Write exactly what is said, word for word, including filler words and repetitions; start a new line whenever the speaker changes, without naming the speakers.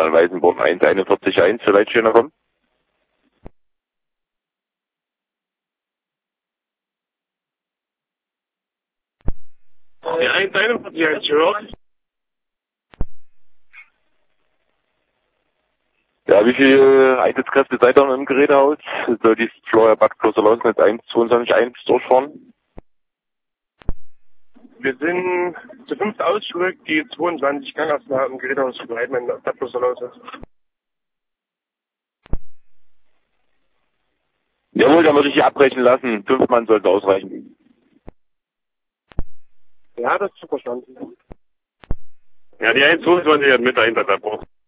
an Weißenborn eins einundvierzig eins für Leitstehender kommen.
Die eins einundvierzig eins gehört.
Ja, wie viele Einsatzkräfte seid ihr noch im Gerätehaus? Soll die Flora Bad Klosterlausnetz eins zweiundzwanzig eins durchfahren?
Wir sind zu fünft ausgerückt, die zweiundzwanzig Gangassner im Gerätehaus begleiten, wenn das bloß los ist.
Jawohl, dann würde ich hier abbrechen lassen. Fünf Mann sollte ausreichen.
Ja, das ist zu verstanden.
Ja, die eins zweiundzwanzig hat mit Einsatz abbruch.